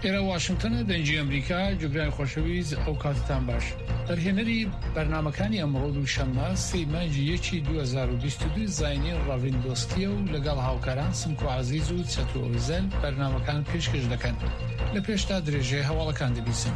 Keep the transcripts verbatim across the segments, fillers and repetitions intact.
إلى واشنطن دنجي أمريكا جبران خوشويز أو كاتتان باش برهنري برنامج كان يمرود وشما سيمانجي يشي دو هزار وبيست ودو زاينين رافين دوستيو لقال هاوكاران سمكو عزيزو تساتو وزن برنامج كان بيش كجدكن لبيش تدريجي هوالا كان دبيسن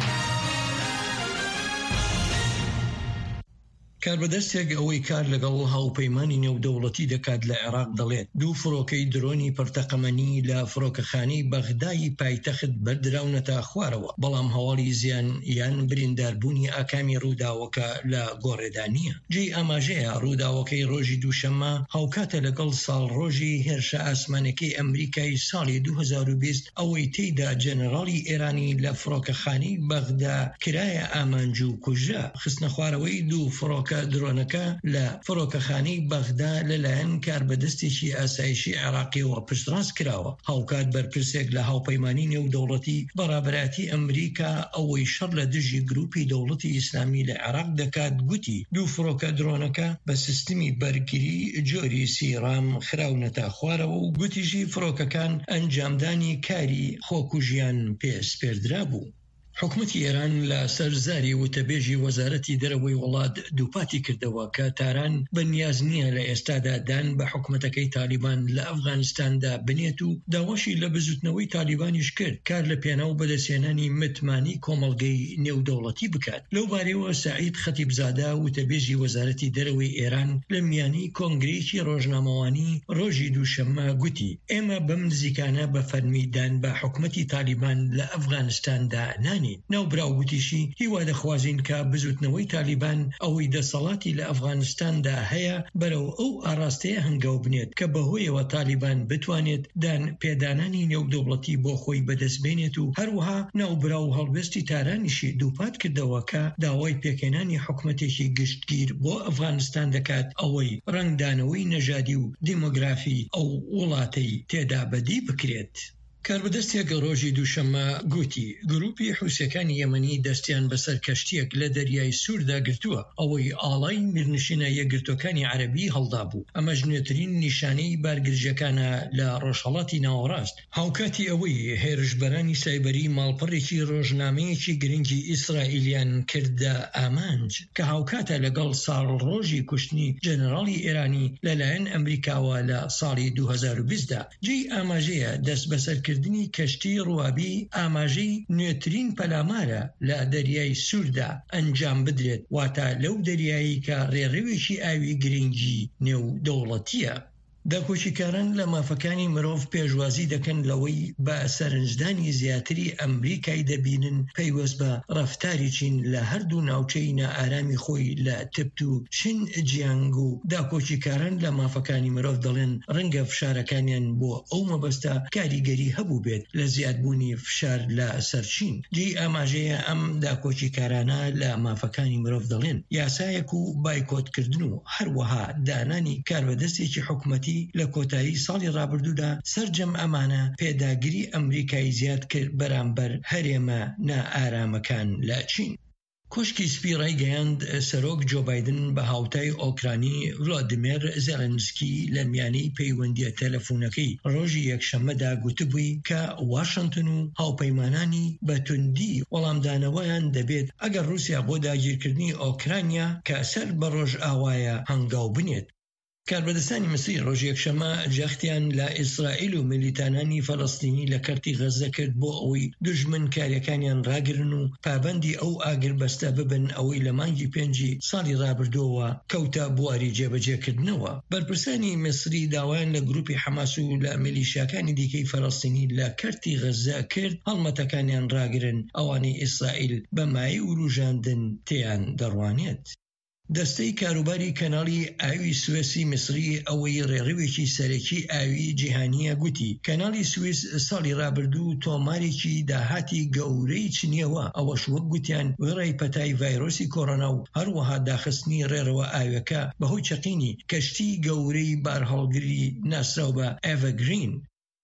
کاربەدەستێک ئەوەی کار لەگەڵ هاوپەیمانی نێودەوڵەتی دەکات لە عێراق دەڵێت دوو فڕۆکەی درۆنی پڕتەقەمەنی لە فڕۆکەخانەی بەغدای پایتەخت بەردراونەتە خوارەوە بەڵام هەواڵی زیان یان برینداربوونی ئاکامی ڕووداوەکە لە گۆڕێدانیە. جێی ئاماژەیە ڕووداوەکەی ڕۆژی دووشەممە هاوکاتە لەگەڵ ساڵڕۆژی هێرشە ئاسمانەکەی ئەمریکای ساڵی دوو هەزار و بیست ئەوەی تێیدا جەنەڕاڵی ئێرانی لە فڕۆکەخانەی بەغدا کرایە ئامانج و کوژرا. خستنە خوارەوەی دوو فڕۆکە درۆنەکە لە فڕۆکەخانەی بەغدا لەلایەن کاربەدەستێکی ئاسایشی عێراقیەوە پشتڕاست کراوە. هاوکات بەرپرسێک لە هاوپەیمانی نێودەوڵەتی بەڕابەتی ئەمریکا ئەوەی شەڕ لە دژی گروپی دەوڵەتی ئیسلامی لە عێراق دەکات گوتی دوو فڕۆکە درۆنەکە بە سیستمی بەرگری جۆری سیڕام خراونەتە خوارەوە و گوتیژی فڕۆکەکان ئەنجامدانی کاری خۆکوژیان پێسپێردرا بوو. حکومەتی ئێران لە سەرزاری وتەبێژی وەزارەتی دەرەوەی وڵات دووپاتی کردەوە کە تاران بەنیاز نییە لە ئێستادا دان بە حکومەتەکەی تالیبان لە ئەفغانستاندا بنێت و داواشی لە بزوتنەوەی تالیبانیش کرد کار لە پێناو بەدەستهێنانی متمانی کۆمەڵگەی نێودەوڵەتی بکات. لەو بارەوە سعید خەتیبزادە وتەبێژی وەزارەتی دەرەوەی ئێران لە میانی کۆنگرێکی ڕۆژنامەوانی ڕۆژی دووشەممە گوتی ئێمە بەم نزیکانە بە فەرمیدان بە حکومەتی تالیبان لە ئەفغانستاندا نان ناوبراو گوتیشی هیوا دەخوازین کە بزوتنەوەی تالیبان ئەوەی دەسەڵاتی لە ئەفغانستاندا هەیە بەرەو ئەو ئاراستەیە هەنگاو بنێت کە بەهۆیەوە تالیبان بتوانێت دان پێدانانی نێودەوڵەتی بۆ خۆی بەدەستبێنێت و هەروەها ناوبراو هەڵبەستی تارانیشی دووپات کردەوە کە داوای پێکێنانی حکومەتێکی گشتگیر بۆ ئەفغانستان دەکات ئەوەی ڕنگدانەوەی نەژادی و دیمۆگرافی ئەو وڵاتەی تێدا بەدی بکرێت. کاربەدەستێک ڕۆژی دووشەممە گوتی گروپی حوسەکانی یەمەنی دەستیان بەسەر کەشتیەک لە دەریای سووردا گرتووە ئەوەی ئاڵای میرنشینە یەکگرتوەکانی عەرەبی هەڵدا بوو. ئەمە ژنێترین نیشانەی بارگرژەکانە لە ڕۆژهەڵاتی ناوەڕاست. هاوکاتی ئەوەی هێرشبەرانی سایبەری ماڵپەڕێکی ڕۆژنامەیەکی گرنگی ئیسرائیلیان کردە ئامانج کە هاوکاتە لەگەڵ ساڵڕۆژی کوشتنی جەنەڕاڵی ئێرانی لەلایەن ئەمریکاوە لە ساڵی دوو هەزار و بیست دا. جێی ئاماژەیە دەست بەسەر کردنی کەشتی ڕوابی ئاماژەی نوێترین پەلامارە لە دەریای سووردا ئەنجام بدرێت واتە لەو دەریایی کە ڕێڕەوێکی ئاوی گرنگی نێودەوڵەتیە. داکۆچیکاران لە مافەکانی مرۆڤ پێشوازی دەکەن لەوەی بە سەرنجدانی زیاتری ئەمریکای دەبینن پەیوەست بە ڕەفتاری چین لە هەردوو ناوچەی نائارامی خۆی لە تبت و شین جیانگ و داکۆچیکاران لە مافەکانی مرۆڤ دەڵێن ڕەنگە فشارەکانیان بۆ ئەو مەبەستە کاریگەری هەبوو بێت لە زیادبوونی فشار لە سەرچین. جێی ئاماژەیە ئەم داکۆچیکارانە لە مافەکانی مرۆڤ دەڵێن یاسایەک و بایکۆتکردن و هەروەها دانانی کاربەدەستێکی حکومەتی لە کۆتایی ساڵی ڕابردوودا سەرجەم ئەمانە پێداگیری ئەمریکای زیاد کرد بەرامبەر هەرێمە نائارامەکان لە چین. کۆشکی سپی ڕایگەیاند سەرۆک جۆ بایدن بە هاوتای ئۆکرانی ڤلادیمیر زێلەنسکی لە میانەی پەیوەندیە تەلەفۆنەکەی ڕۆژی یەکشەممەدا گوتبووی کە واشنتن و هاوپەیمانانی بە توندی وەڵامدانەوەیان دەبێت ئەگەر رووسیا بۆ داگیرکردنی ئۆکرانیا کە سەر بە ڕۆژ ئاوایە هەنگاو بنێت. کاربەدەستانی مەسی ڕۆژی یەکشەممە جەختیان لە ئیسرائیل و میلیتانانی فەڵەستینی لە کەرتی غەزە کرد بۆ ئەوەی دوژمن کاریەکانیان ڕاگرن و پابەندی ئەو ئاگربەستە ببن ئەوەی لە مانگی پێنجی ساڵی ڕابردووە کەوتە بواری جێبەجێکردنەوە. بەرپرسانی میسری داوایان لە گروپی حەماس و لە میلیشیاکانی دیکەی فەڵەستینی لە کەرتی غەزە کرد هەڵمەتەکانیان ڕاگرن ئەوانەی ئیسرائیل بە مای و ڕوژاندن تێیان دەڕوانێت. دەستەی کاروباری کەناڵی ئاوی سوێسی میسری ئەوەی ڕێڕەوێکی سەرەکی ئاوی جیهانیە گوتی کەناڵی سوێس ساڵی ڕابردوو تۆمارێکی داهاتی گەورەی چنیەوە ئەوەش وەک گوتیان وێڕای پەتای ڤایرۆسی کۆڕۆنا و هەروەها داخستنی ڕێڕەوە ئاویەکە بەهۆی چەقینی کەشتی گەورەی بارهەڵگری ناسراو بە ئێڤەرگرین.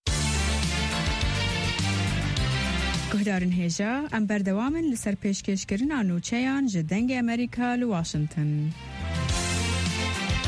گهدارن هێژە ئەم بەردەوامن لەسەر پێشکەشکردنا نووچەیان ji dengê Amerîka li Washington.